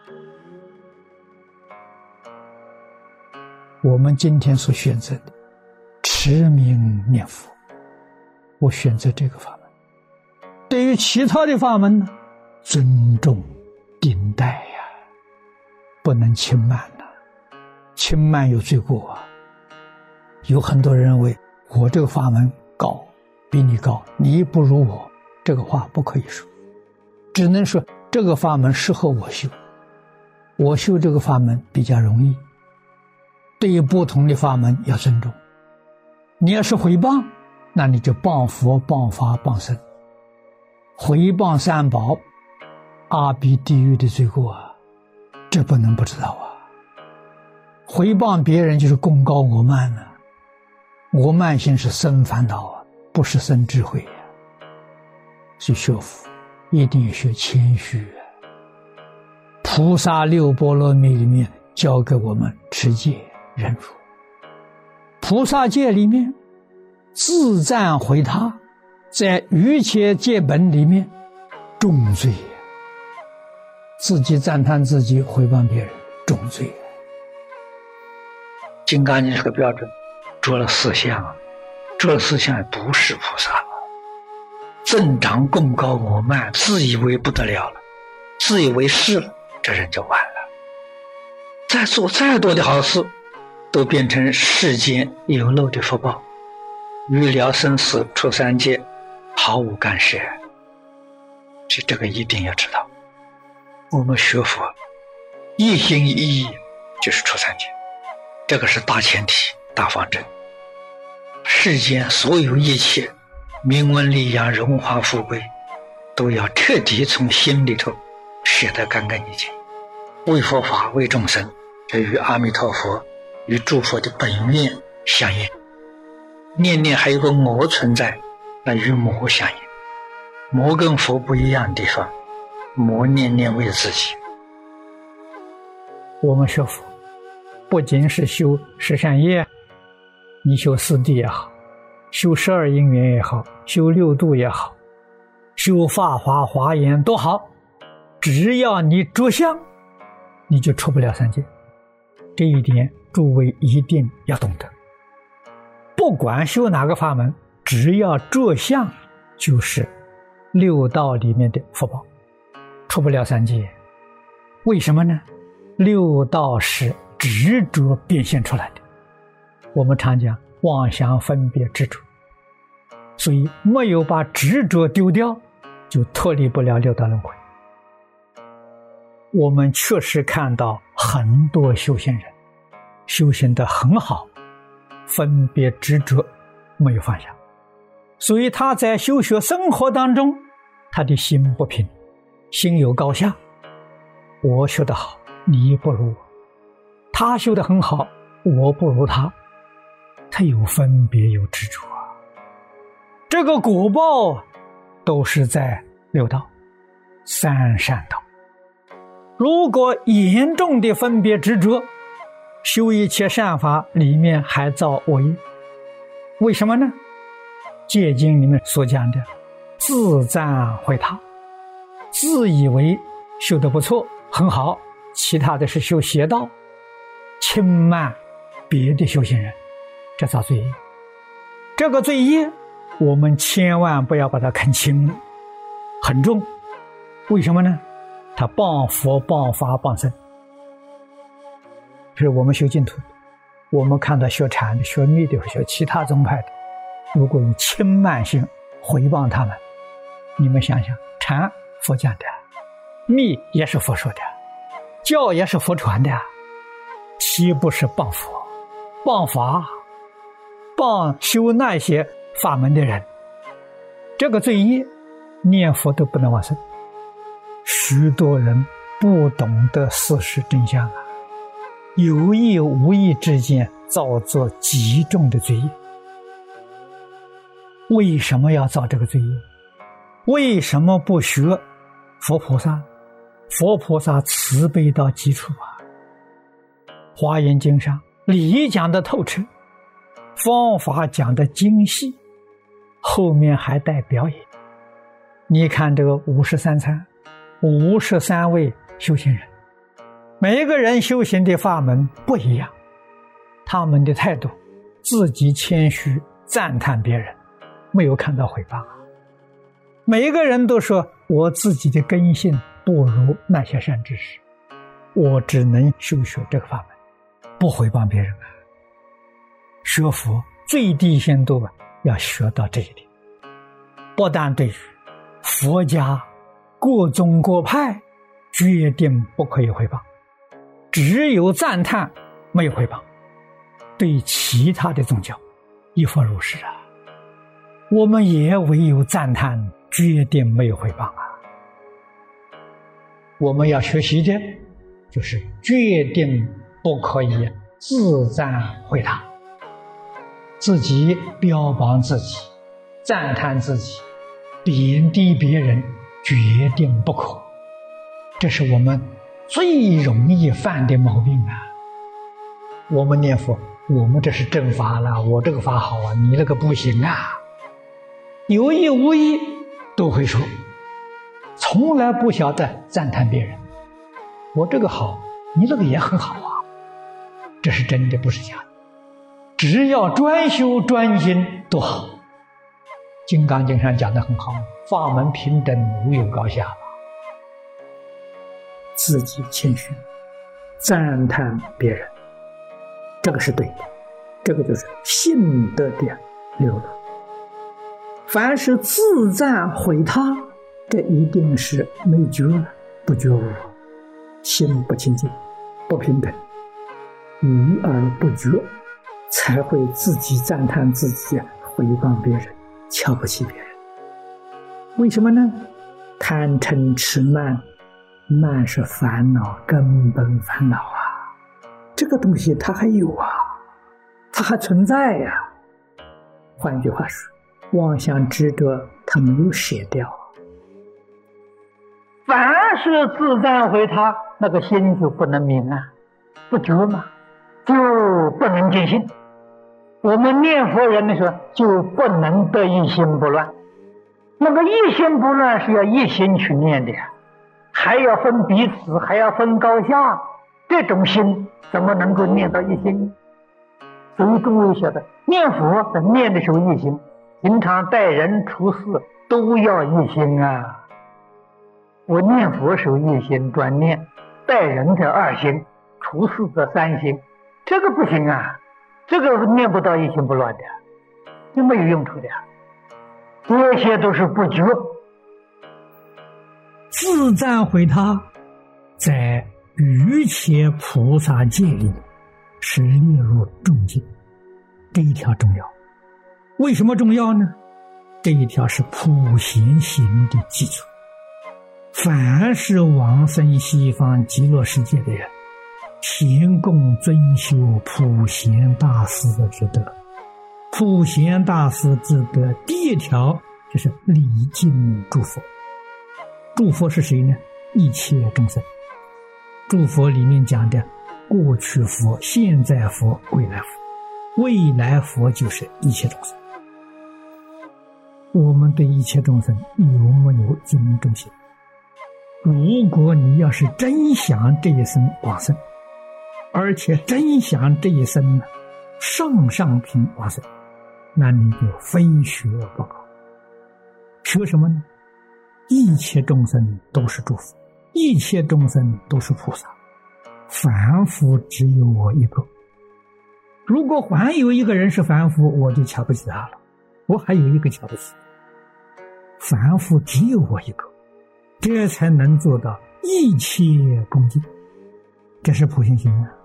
我们今天所选择的持名念佛，我选择这个法门。对于其他的法门呢，尊重顶戴呀，不能轻慢呐，轻慢有罪过啊。有很多人认为我这个法门高，比你高，你不如我，这个话不可以说，只能说这个法门适合我修，我修这个法门比较容易。对于不同的法门要尊重，你要是诽谤，那你就谤佛、谤法、谤僧，诽谤三宝，阿鼻地狱的罪过啊，这不能不知道啊。诽谤别人就是功高我慢啊，我慢心是生烦恼啊，不是生智慧啊。所以学佛一定要学谦虚啊。菩萨六波罗蜜里面教给我们持戒忍辱，菩萨戒里面自赞毁他，在瑜伽戒本里面重罪，自己赞叹自己，诽谤别人，重罪。金刚经是个标准，着了四相，着了四相也不是菩萨了，增长功高我慢，自以为不得了了，自以为是了，这人就完了。再做再多的好事，都变成世间有漏的福报，预了生死出三界，毫无干涉。这个一定要知道。我们学佛一心一意就是出三界，这个是大前提大方针。世间所有一切名闻利养荣华富贵，都要彻底从心里头舍得干干净净，为佛法为众生，这与阿弥陀佛与诸佛的本愿相应。念念还有个我存在，那与魔相应。魔跟佛不一样的地方，魔念念为自己。我们学佛不仅是修十善业，你修四谛也好，修12因缘也好，修六度也好，修法华华严都好，只要你着相，你就出不了三界。这一点诸位一定要懂得。不管修哪个法门，只要着相，就是六道里面的福报，出不了三界。为什么呢？六道是执着变现出来的，我们常讲妄想分别执着，所以没有把执着丢掉，就脱离不了六道轮回。我们确实看到很多修行人修行得很好，分别执着没有放下，所以他在修学生活当中，他的心不平，心有高下，我修得好，你不如我，他修得很好，我不如他，他有分别有执着啊。这个果报都是在六道三善道。如果严重的分别执着，修一切善法里面还造恶业。为什么呢？戒经里面所讲的自赞毁他，自以为修得不错很好，其他的是修邪道，轻慢别的修行人，这造罪业。这个罪业我们千万不要把它看轻了，很重。为什么呢？他谤佛谤法谤僧。比如我们修净土，我们看到学禅的学密的学其他宗派的，如果以轻慢心回谤他们，你们想想，禅佛讲的，密也是佛说的，教也是佛传的，岂不是谤佛谤法谤修那些法门的人？这个罪业念佛都不能往生。许多人不懂得事实真相啊，有意无意之间造作极重的罪业。为什么要造这个罪业？为什么不学佛菩萨？佛菩萨慈悲到极处啊。华严经上理讲的透彻，方法讲的精细，后面还带表演。你看这个53参，53位修行人， 每一个人修行的法门不一样，他们的态度，自己谦虚赞叹别人，没有看到诽谤。每一个人都说我自己的根性不如那些善知识，我只能修学这个法门，不诽谤别人啊。学佛最低限度要学到这一点，不但对于佛家各宗各派决定不可以诽谤，只有赞叹没有诽谤，对其他的宗教亦复如是啊。我们也唯有赞叹，决定没有诽谤啊。我们要学习的就是决定不可以自赞毁他，自己标榜自己，赞叹自己，贬低别人，决定不可。这是我们最容易犯的毛病啊。我们念佛，我们这是正法了，我这个法好啊，你那个不行啊，有意无意都会说，从来不晓得赞叹别人，我这个好，你那个也很好啊，这是真的，不是假的。只要专修专心都好。金刚经上讲得很好，法门平等，无有高下。自己谦虚赞叹别人，这个是对的，这个就是信德的流露。凡是自赞毁他，这一定是没觉了，不觉悟，心不清净，不平等，愚而不觉，才会自己赞叹自己，毁谤别人，瞧不起别人。为什么呢？贪嗔痴慢，慢是烦恼，根本烦恼啊，这个东西它还有啊，它还存在呀。换句话说，妄想执着它没有舍掉。凡是自赞毁他，那个心就不能明啊，不觉嘛，就不能见性。我们念佛人的时候就不能得一心不乱，那个一心不乱是要一心去念的呀，还要分彼此，还要分高下，这种心怎么能够念到一心？所以诸位晓得，念佛念的时候一心，平常待人处事都要一心啊。我念佛时候一心专念，待人的二心，处事的三心，这个不行啊，这个念不到一心不乱的，就没有用处的，这些都是不觉。自赞毁他，在瑜伽菩萨戒里是列入重戒，这一条重要。为什么重要呢？这一条是普贤行的基础。凡是往生西方极乐世界的人，田共遵修普贤大师之德。普贤大师之德第一条就是礼敬诸佛。诸佛是谁呢？一切众生。诸佛里面讲的过去佛、现在佛、未来佛，未来佛就是一切众生。我们对一切众生有没有尊重心？如果你要是真想这一生往生，而且真想这一生呢上品往生，那你就非学不可。学什么呢？一切众生都是诸佛，一切众生都是菩萨，凡夫只有我一个。如果还有一个人是凡夫，我就瞧不起他了，我还有一个瞧不起。凡夫只有我一个，这才能做到一切恭敬，这是普贤行啊。